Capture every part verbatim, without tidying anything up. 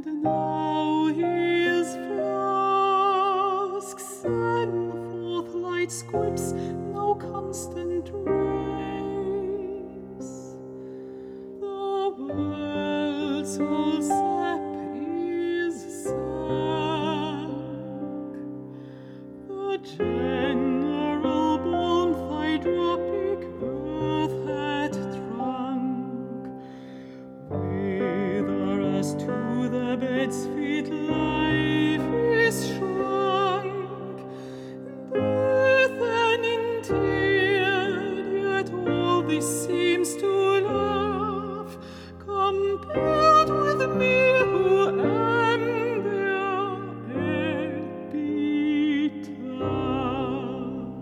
And now his flasks send forth light squibs, no constant rays. The world's whole sap is sunk. The general bonfidropic earth hath drunk. Whither as to the bed's feet life is shrunk. Death and interred, yet all this seems to laugh, compared with me who am their epitaph.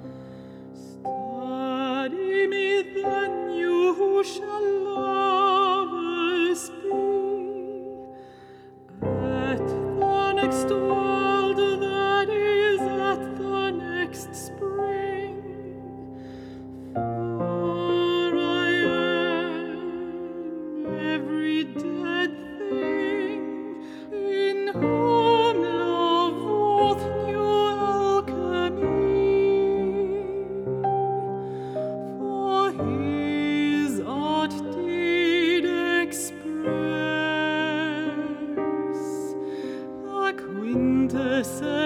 Study me then, you who shall lovers be, at the next world, that is at the next spring. For I am every dead thing in whom love wrought new alchemy. For his art did express the quintessence